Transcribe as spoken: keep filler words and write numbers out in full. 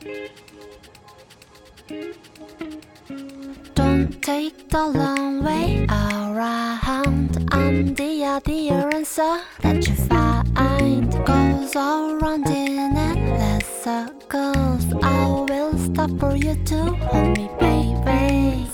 Don't take the long way around. I'm the other answer that you find. Goes all round in endless circles. I will stop for you to hold me, baby.